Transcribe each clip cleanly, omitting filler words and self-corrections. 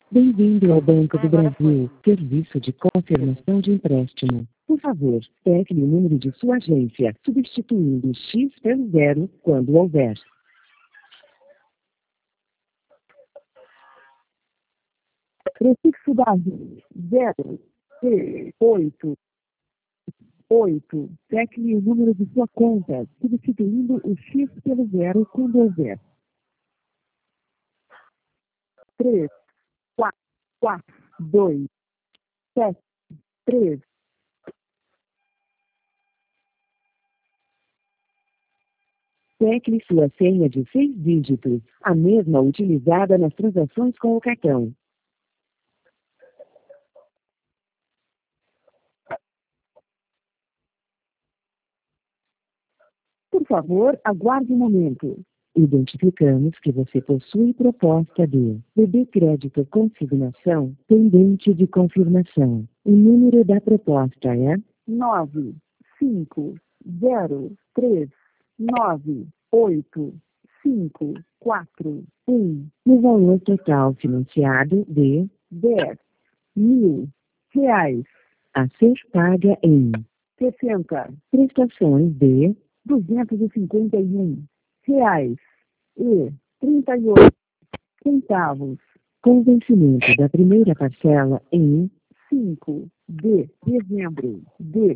Bem-vindo ao Banco do Brasil, serviço de confirmação de empréstimo. Por favor, tecle o número de sua agência, substituindo X pelo 0 quando houver. Prefixo base 0, 8, 8. Tecle o número de sua conta, substituindo o X pelo 0 quando houver. 3, 4, 2, 7, 3. Tecle sua senha de 6 dígitos, a mesma utilizada nas transações com o cartão. Por favor, aguarde um momento. Identificamos que você possui proposta de BB Crédito Consignação pendente de confirmação. O número da proposta é 950398541. No valor total financiado de R$ 10.000. A ser paga em 60 prestações de R$ 251,38. Com vencimento da primeira parcela em 5 de dezembro de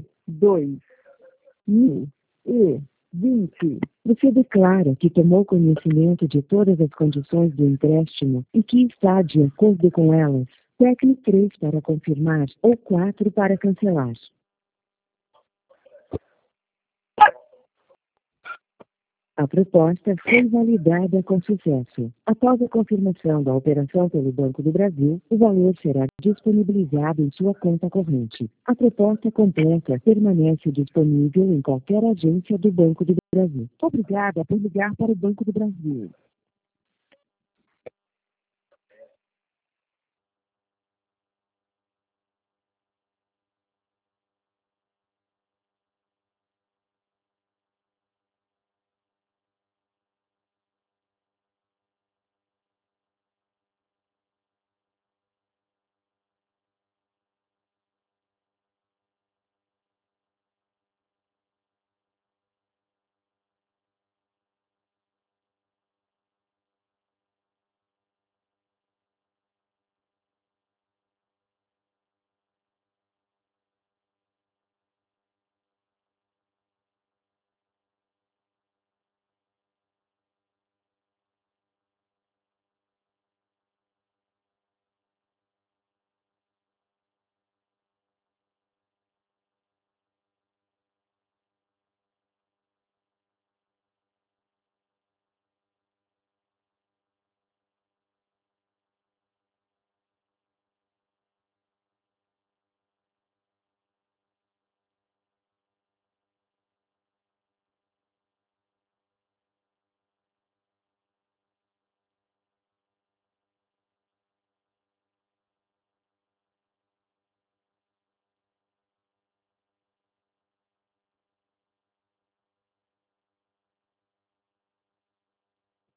2020. Você declara que tomou conhecimento de todas as condições do empréstimo e que está de acordo com elas. Tecle 3 para confirmar ou 4 para cancelar. A proposta foi validada com sucesso. Após a confirmação da operação pelo Banco do Brasil, o valor será disponibilizado em sua conta corrente. A proposta completa permanece disponível em qualquer agência do Banco do Brasil. Obrigada por ligar para o Banco do Brasil.